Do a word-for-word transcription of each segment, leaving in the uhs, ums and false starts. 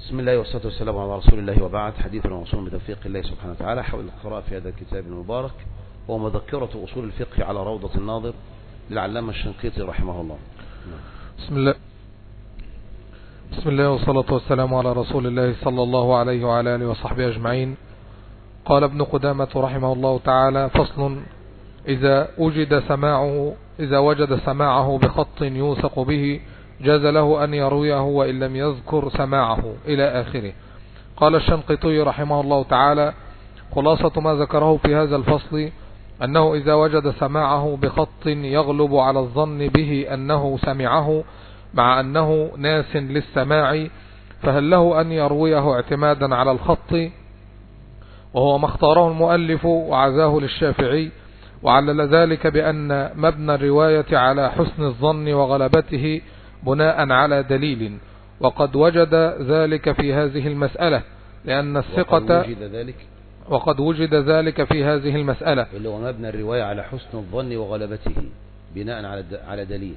بسم الله والصلاة والسلام على رسول الله، وبعد. حديثنا موصول بتوفيق الله سبحانه وتعالى حول القراءة في هذا الكتاب المبارك، وهو مذكرة أصول الفقه على روضة الناظر للعلامة الشنقيطي رحمه الله. بسم الله بسم الله والصلاة والسلام على رسول الله صلى الله عليه وعلى آله وصحبه أجمعين. قال ابن قدامة رحمه الله تعالى: فصل: إذا وجد سماعه إذا وجد سماعه بخط يوثق به جاز له أن يرويه وإن لم يذكر سماعه إلى آخره. قال الشنقيطي رحمه الله تعالى: خلاصة ما ذكره في هذا الفصل أنه إذا وجد سماعه بخط يغلب على الظن به أنه سمعه مع أنه ناس للسماع، فهل له أن يرويه اعتمادا على الخط، وهو ما اختاره المؤلف وعزاه للشافعي، وعلل ذلك بأن مبنى الرواية على حسن الظن وغلبته بناء على دليل، وقد وجد ذلك في هذه المسألة لأن الثقة وقد وجد ذلك وقد وجد ذلك في هذه المسألة اللي هو مبنى الرواية على حسن الظن وغلبته بناء على على دليل،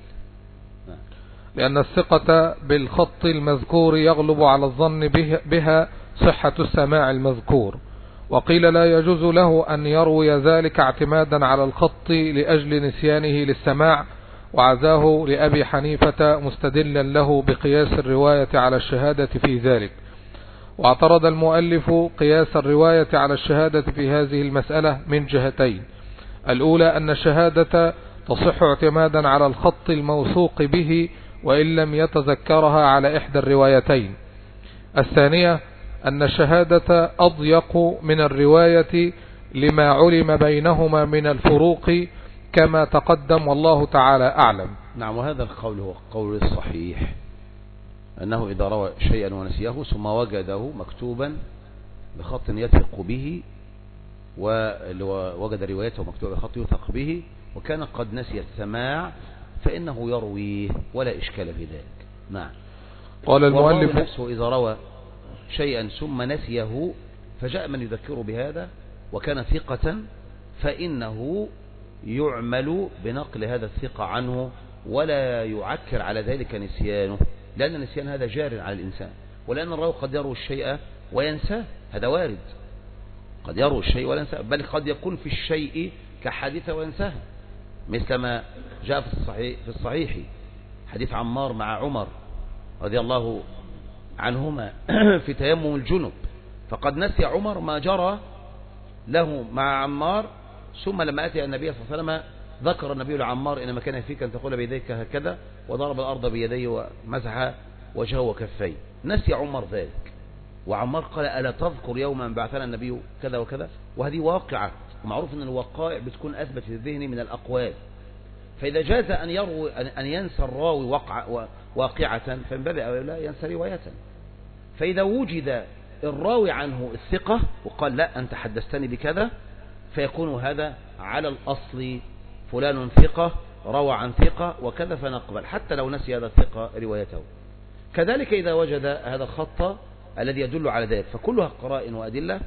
لأن الثقة بالخط المذكور يغلب على الظن بها صحة السماع المذكور. وقيل لا يجوز له أن يروي ذلك اعتمادا على الخط لأجل نسيانه للسماع، وعزاه لأبي حنيفة مستدلا له بقياس الرواية على الشهادة في ذلك. واعترض المؤلف قياس الرواية على الشهادة في هذه المسألة من جهتين: الأولى أن الشهادة تصح اعتمادا على الخط الموثوق به وإن لم يتذكرها على إحدى الروايتين. الثانية أن الشهادة أضيق من الرواية لما علم بينهما من الفروق كما تقدم، والله تعالى أعلم. نعم، وهذا القول هو القول الصحيح، أنه إذا روى شيئا ونسيه ثم وجده مكتوبا بخط يثق به، ووجد روايته مكتوبة بخط يثق به وكان قد نسي السماع فإنه يرويه ولا إشكال في ذلك. نعم. قال المؤلف نفسه إذا روى شيئا ثم نسيه فجاء من يذكره بهذا وكان ثقة، فإنه يعمل بنقل هذا الثقة عنه ولا يعكر على ذلك نسيانه، لأن النسيان هذا جار على الإنسان، ولأن الراوي قد يروي الشيء وينساه، هذا وارد، قد يروي الشيء ولا ينساه، بل قد يكون في الشيء كحادثة وينساه، مثل ما جاء في الصحيح, في الصحيح حديث عمار مع عمر رضي الله عنهما في تيمم الجنب، فقد نسي عمر ما جرى له مع عمار، ثم لما أتي النبي صلى الله عليه وسلم ذكر النبي لعمار: إنما كان فيك أن تقول بيديك هكذا، وضرب الأرض بيديه ومسح وجهه وكفيه. نسي عمر ذلك، وعمار قال: ألا تذكر يوما بعثنا النبي كذا وكذا؟ وهذه واقعة، ومعروف أن الوقائع بتكون أثبت في الذهن من الأقوال، فإذا جاز أن يروي أن ينسى الراوي وقع واقعة فمن باب أولى ينسى رواية. فإذا وجد الراوي عنه الثقة وقال: لا أنت حدثتني بكذا، فيكون هذا على الأصل، فلان ثقة روى عن ثقة وكذا، فنقبل حتى لو نسي هذا الثقة روايته. كذلك إذا وجد هذا الخط الذي يدل على ذلك، فكلها قرائن وأدلة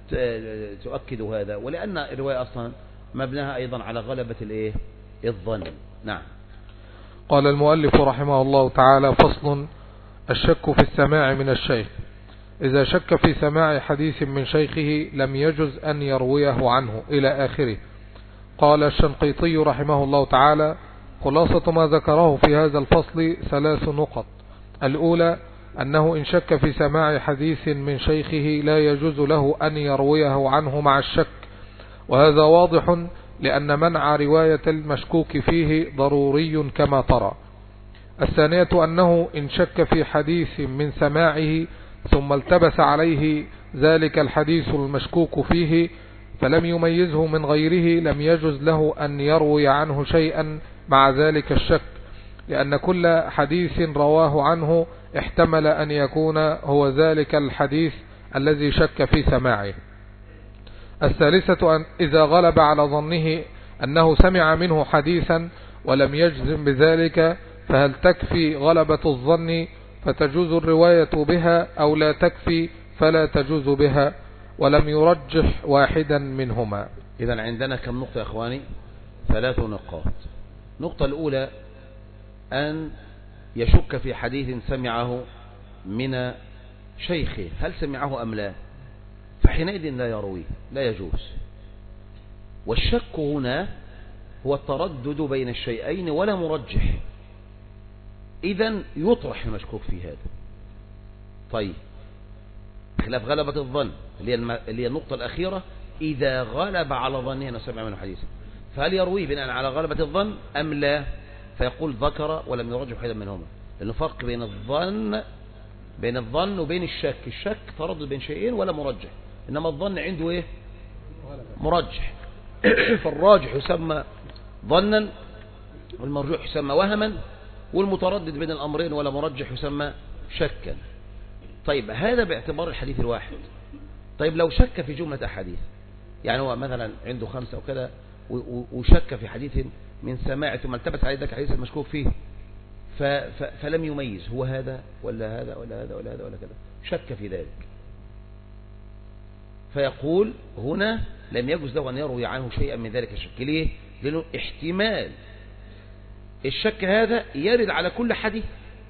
تؤكد هذا، ولأن الرواية أصلا مبناها أيضا على غلبة الإيه؟ الظن. نعم. قال المؤلف رحمه الله تعالى: فصل: الشك في السماع من الشيخ. إذا شك في سماع حديث من شيخه لم يجز أن يرويه عنه إلى آخره. قال الشنقيطي رحمه الله تعالى: خلاصة ما ذكره في هذا الفصل ثلاث نقط. الأولى أنه إن شك في سماع حديث من شيخه لا يجوز له أن يرويه عنه مع الشك، وهذا واضح لأن منع رواية المشكوك فيه ضروري كما ترى. الثانية أنه إن شك في حديث من سماعه ثم التبس عليه ذلك الحديث المشكوك فيه فلم يميزه من غيره لم يجوز له أن يروي عنه شيئا مع ذلك الشك، لأن كل حديث رواه عنه احتمل أن يكون هو ذلك الحديث الذي شك في سماعه. الثالثة أن إذا غلب على ظنه أنه سمع منه حديثا ولم يجزم بذلك، فهل تكفي غلبة الظن فتجوز الرواية بها أو لا تكفي فلا تجوز بها، ولم يرجح واحدا منهما. إذن عندنا كم نقطة يا أخواني؟ ثلاث نقاط. النقطة الأولى أن يشك في حديث سمعه من شيخه هل سمعه أم لا، فحينئذ لا يرويه، لا يجوز. والشك هنا هو التردد بين الشيئين ولا مرجح، إذن يطرح المشكوك في هذا. طيب خلاف غلبة الظن اللي هي النقطة الأخيرة، إذا غلب على ظنه أنه سمع منه حديثا، فهل يرويه بناء على غلبة الظن أم لا؟ فيقول ذكر ولم يرجح واحدا منهما، لأنه فرق بين الظن بين الظن وبين الشك. الشك تردد بين شيئين ولا مرجح، إنما الظن عنده إيه؟ مرجح. فالراجح يسمى ظنا، والمرجوح يسمى وهما، والمتردد بين الأمرين ولا مرجح يسمى شكا. طيب هذا باعتبار الحديث الواحد. طيب لو شك في جملة أحاديث، يعني هو مثلا عنده خمسة وكذا وشك في حديث من سماع ثم التبس عليه ذاك الحديث المشكوك فيه، فلم يميز هو هذا ولا هذا ولا هذا ولا هذا ولا كذا، شك في ذلك، فيقول هنا لم يجوز له أن يروي عنه شيئا من ذلك الشك. ليه؟ لأنه احتمال الشك هذا يرد على كل حديث،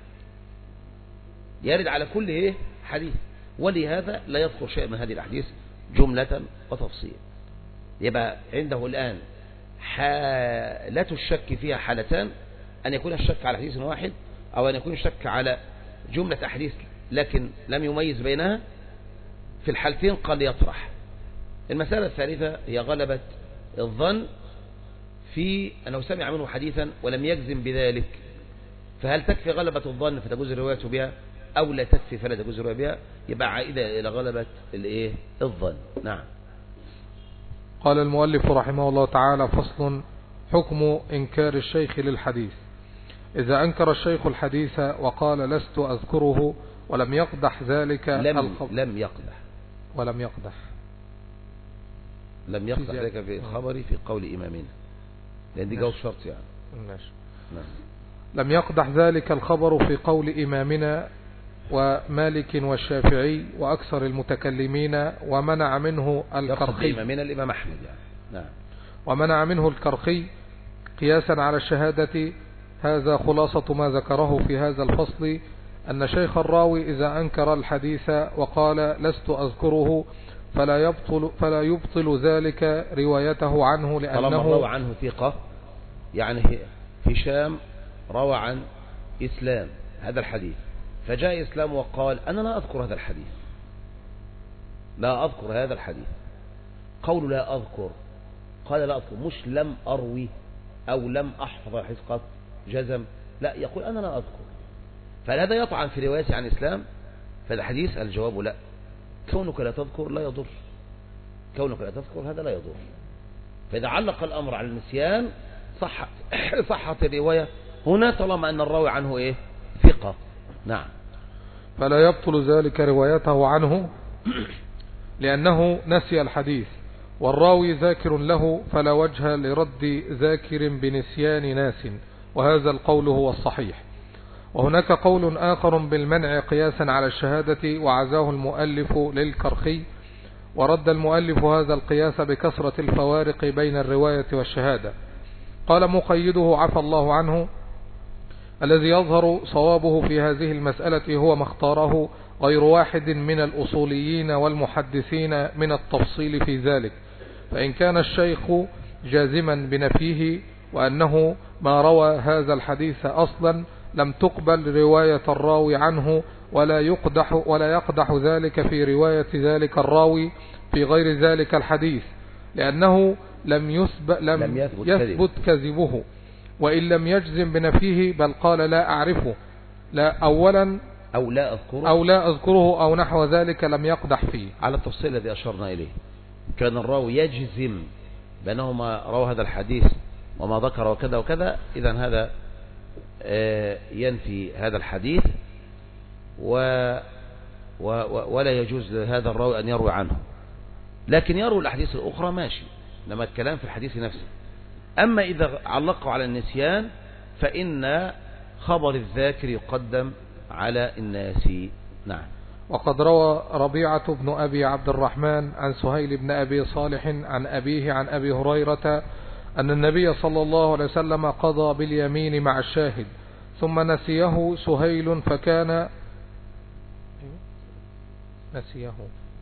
يرد على كل ايه حديث، ولهذا لا يذكر شيء من هذه الأحاديث جملة وتفصيل. يبقى عنده الآن حالة الشك فيها حالتان، أن يكون الشك على حديث واحد، أو أن يكون الشك على جملة أحاديث لكن لم يميز بينها. في الحالتين قد يطرح. المسألة الثالثة هي غلبة الظن في أنه سمع منه حديثا ولم يجزم بذلك، فهل تكفي غلبة الظن فتجوز الرواية بها أو لا تكفي فلا تجوز الرواية بها؟ يبقى عائدة إلى غلبة الإيه؟ الظن. نعم. قال المؤلف رحمه الله تعالى: فصل: حكم إنكار الشيخ للحديث. إذا أنكر الشيخ الحديث وقال لست أذكره ولم يقدح ذلك لم, الخبر لم يقدح ولم يقدح لم يقدح ذلك في الخبر في قول إمامنا، لأن دي جواب شرط يعني. ماشي. نعم. لم يقدح ذلك الخبر في قول إمامنا ومالك والشافعي وأكثر المتكلمين، ومنع منه الكرخي. إمامنا الإمام أحمد يعني. نعم. ومنع منه الكرخي قياسا على الشهادة. هذا خلاصة ما ذكره في هذا الفصل، أن شيخ الراوي إذا أنكر الحديث وقال لست أذكره فلا يبطل, فلا يبطل ذلك روايته عنه، لأنه طالما روى عنه ثقة، يعني هشام روى عن إسلام هذا الحديث، فجاء إسلام وقال أنا لا أذكر هذا الحديث، لا أذكر هذا الحديث. قول لا أذكر، قال لا أذكر، مش لم أروي أو لم أحفظ الحديث قط جزم، لا، يقول أنا لا أذكر. فهذا يطعن في روايته عن إسلام فالحديث؟ الجواب لا. كونك لا تذكر لا يضر، كونك لا تذكر هذا لا يضر. فإذا علق الأمر على النسيان صحت صحت الرواية هنا طالما أن الراوي عنه إيه؟ ثقة. نعم. فلا يبطل ذلك روايته عنه لأنه نسي الحديث، والراوي ذاكر له، فلا وجه لرد ذاكر بنسيان ناس، وهذا القول هو الصحيح. وهناك قول آخر بالمنع قياسا على الشهادة، وعزاه المؤلف للكرخي، ورد المؤلف هذا القياس بكثرة الفوارق بين الرواية والشهادة. قال مقيده عفى الله عنه: الذي يظهر صوابه في هذه المسألة هو ما اختاره غير واحد من الأصوليين والمحدثين من التفصيل في ذلك، فإن كان الشيخ جازما بنفيه وأنه ما روى هذا الحديث أصلا لم تقبل رواية الراوي عنه، ولا يقدح ولا يقدح ذلك في رواية ذلك الراوي في غير ذلك الحديث، لأنه لم يثبت لم, لم يثبت, يثبت كذبه، وإن لم يجزم بنفيه بل قال لا أعرفه لا أولا أو لا أذكره أو لا أذكره أو نحو ذلك لم يقدح فيه. على التفصيل الذي أشرنا إليه، كان الراوي يجزم بأنهما روى هذا الحديث وما ذكر وكذا وكذا، إذن هذا ينفي هذا الحديث و ولا يجوز لهذا الراوي أن يروي عنه، لكن يروي الأحاديث الأخرى ماشي، لما الكلام في الحديث نفسه. أما إذا علقوا على النسيان فإن خبر الذاكر يقدم على الناس. نعم. وقد روى ربيعة بن أبي عبد الرحمن عن سهيل بن أبي صالح عن أبيه عن أبي هريرة أن النبي صلى الله عليه وسلم قضى باليمين مع الشاهد ثم نسيه سهيل، فكان نسيه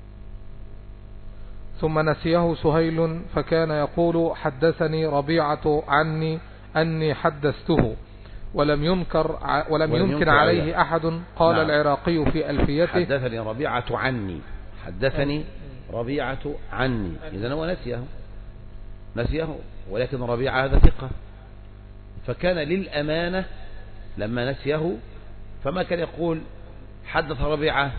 ثم نسيه سهيل فكان يقول حدثني ربيعة عني أني حدثته ولم ينكر ولم, ولم ينكر عليه عليه أحد. قال نعم. العراقي في ألفيته حدثني ربيعة عني حدثني ربيعة عني. إذن هو نسيه نسيه ولكن ربيعة هذا ثقة، فكان للأمانة لما نسيه فما كان يقول حدث ربيعة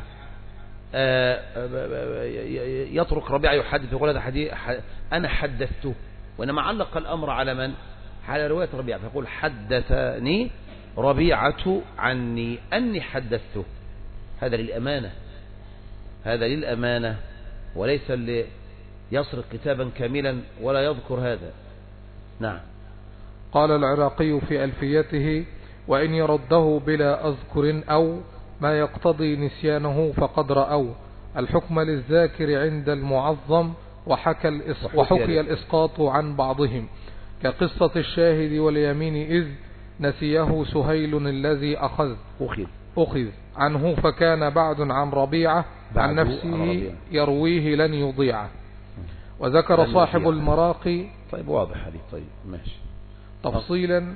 يترك ربيعة يحدث يقول هذا حديث أنا حدثته، وإنما علق الأمر على من؟ على رواية ربيعة، فيقول حدثني ربيعة عني أني حدثته. هذا للأمانة هذا للأمانة وليس اللي يسرق كتابا كاملا ولا يذكر هذا. نعم. قال العراقي في ألفيته وإن يرده بلا أذكر أو ما يقتضي نسيانه فقد رأوا الحكم للذاكر عند المعظم وحكى, الإس وحكي الإسقاط عن بعضهم كقصة الشاهد واليمين إذ نسيه سهيل الذي أخذ أخذ, أخذ عنه فكان بعد عن ربيعة عن نفسه يرويه لن يضيعه. وذكر صاحب المراقي طيب واضح هذه طيب ماشي تفصيلا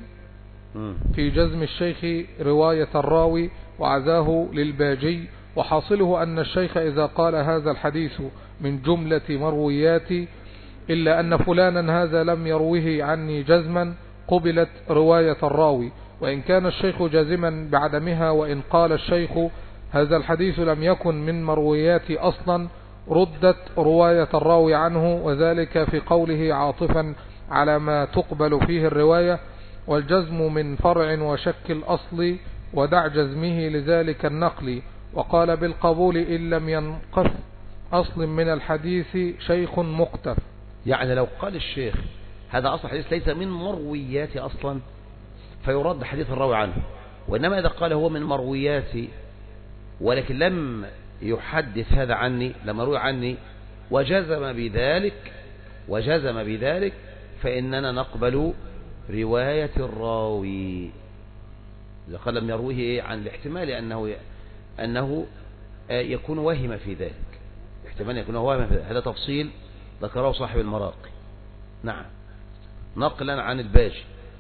في جزم الشيخ رواية الراوي وعزاه للباجي، وحاصله أن الشيخ إذا قال هذا الحديث من جملة مروياتي إلا أن فلانا هذا لم يروه عني جزما قبلت رواية الراوي، وإن كان الشيخ جازما بعدمها وإن قال الشيخ هذا الحديث لم يكن من مروياتي أصلا ردت رواية الراوي عنه، وذلك في قوله عاطفا على ما تقبل فيه الرواية والجزم من فرع وشك الأصل ودع جزمه لذلك النقل. وقال بالقبول إن لم ينقف أصل من الحديث شيخ مقتف. يعني لو قال الشيخ هذا أصل حديث ليس من مروياتي أصلا فيرد حديث الراوي عنه، وإنما إذا قال هو من مروياتي ولكن لم يحدث هذا عني لم يروي عني وجزم بذلك وجزم بذلك فإننا نقبل رواية الراوي إذا قال لم يرويه إيه عن الاحتمال أنه أنه يكون وهم في ذلك، احتمال يكون وهم في ذلك. هذا تفصيل ذكره صاحب المراقي. نعم نقلا عن الباجي.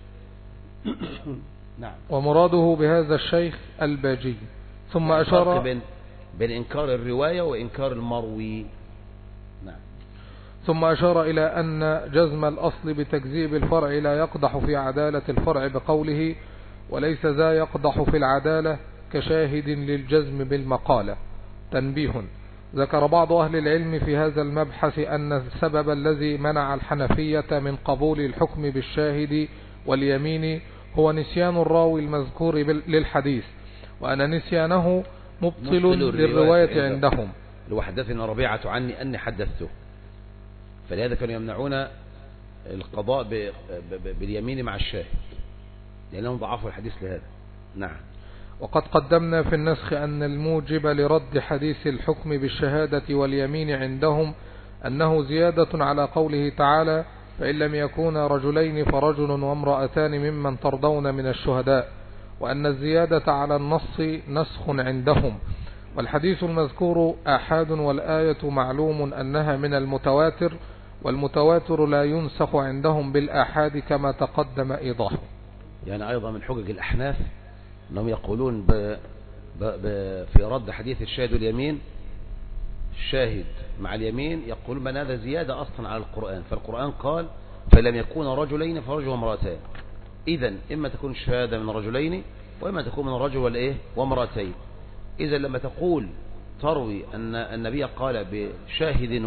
نعم. ومراده بهذا الشيخ الباجي. ثم أشار بين, بين إنكار الرواية وإنكار المروي. نعم. ثم أشار إلى أن جزم الأصل بتكذيب الفرع لا يقدح في عدالة الفرع بقوله وليس ذا يقدح في العدالة كشاهد للجزم بالمقالة. تنبيه: ذكر بعض أهل العلم في هذا المبحث أن السبب الذي منع الحنفية من قبول الحكم بالشاهد واليمين هو نسيان الراوي المذكور للحديث، وأن نسيانه مبطل للرواية عندهم. لو حدثنا ربيعة عني أني حدثته، فلهذا كانوا يمنعون القضاء باليمين مع الشاهد لأنهم ضعفوا الحديث لهذا. نعم. وقد قدمنا في النسخ أن الموجب لرد حديث الحكم بالشهادة واليمين عندهم أنه زيادة على قوله تعالى فإن لم يكونا رجلين فرجل وامرأتان ممن ترضون من الشهداء، وأن الزيادة على النص نسخ عندهم. والحديث المذكور آحاد والآية معلوم أنها من المتواتر، والمتواتر لا ينسخ عندهم بالآحاد كما تقدم إيضاحه. يعني أيضا من حجج الأحناف أنهم يقولون ب... ب... ب... في رد حديث الشاهد واليمين الشاهد مع اليمين يقولون من هذا زيادة أصلا على القرآن، فالقرآن قال فلم يكون رجلين فرجل وامرأتان، إذن إما تكون الشهادة من رجلين وإما تكون من رجل والإيه وامرأتين. إذن لما تقول تروي أن النبي قال بشاهد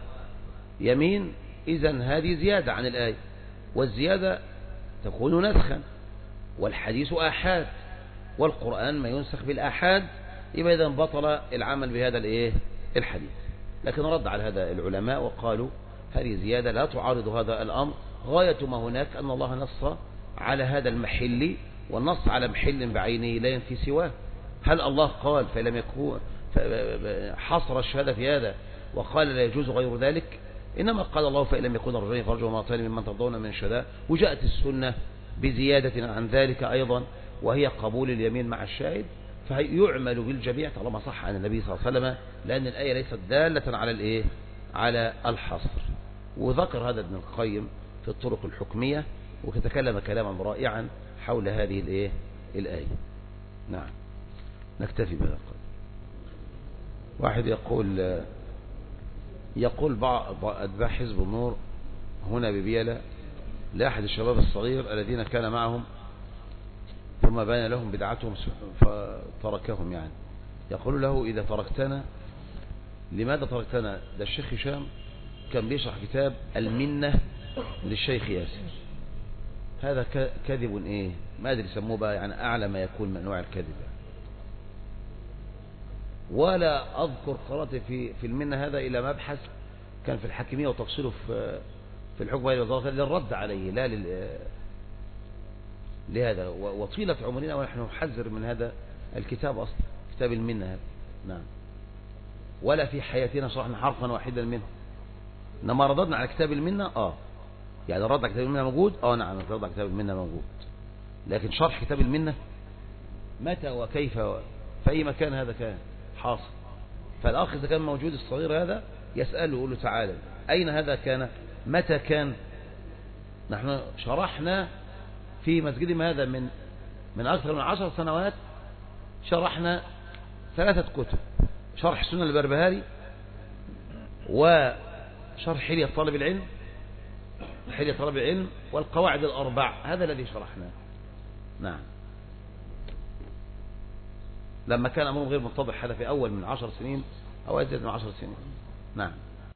ويمين إذن هذه زيادة عن الآية، والزيادة تكون نسخا، والحديث آحاد والقرآن ما ينسخ بالآحاد، يبقى إذن بطل العمل بهذا الإيه الحديث. لكن رد على هذا العلماء وقالوا هذه زيادة لا تعارض هذا الأمر، غاية ما هناك أن الله نص على هذا المحل، والنص على محل بعينه لا ينفي سواه. هل الله قال فلم يكون حصر الشهادة في هذا وقال لا يجوز غير ذلك؟ إنما قال الله فإن لم يكون رجلين فرجل وامرأتان ممن ترضون من الشهداء، وجاءت السنة بزيادة عن ذلك أيضا وهي قبول اليمين مع الشاهد، فيعمل بالجميع طالما صح عن النبي صلى الله عليه وسلم، لأن الآية ليست دالة على الإيه؟ على الحصر. وذكر هذا ابن القيم في الطرق الحكمية، وتكلم كلاما رائعا حول هذه الإيه؟ الآية. نعم، نكتفي بهذا القدر. واحد يقول يقول بعض أتباع حزب النور هنا ببيلة لأحد الشباب الصغير الذين كان معهم ثم بان لهم بدعتهم فتركهم، يعني يقول له إذا تركتنا لماذا تركتنا؟ ده الشيخ هشام كان بيشرح كتاب المنة للشيخ ياسر. هذا كذب ايه ما ادري يسموه بقى، يعني اعلى ما يكون من انواع الكذب. ولا اذكر قرأت في في المنة هذا الى مبحث كان في الحاكمية وتفصيله في في الحكم للرد عليه لا لل لهذا. وطيلة عمرنا ونحن نحذر من هذا الكتاب اصلا، كتاب المنة هذا. نعم، ولا في حياتنا شرحنا حرفا واحدا منه، انما رددنا على كتاب المنة. اه يعني الرد على كتاب المنة موجود. اه نعم الرد على كتاب المنة موجود، لكن شرح كتاب المنة متى وكيف في اي مكان هذا كان حاصل. فالاخ اذا كان موجود الصغير هذا يسأله يقول له تعالى اين هذا كان، متى كان. نحن شرحنا في مسجدنا هذا من من اكثر من عشر سنوات، شرحنا ثلاثة كتب: شرح السنة البربهاري، وشرح حلية طالب العلم حلية طالب العلم والقواعد الأربع. هذا الذي شرحناه. نعم، لما كان أمرهم غير متضح، هذا في أول من عشر سنين أو أزيد من عشر سنين. نعم.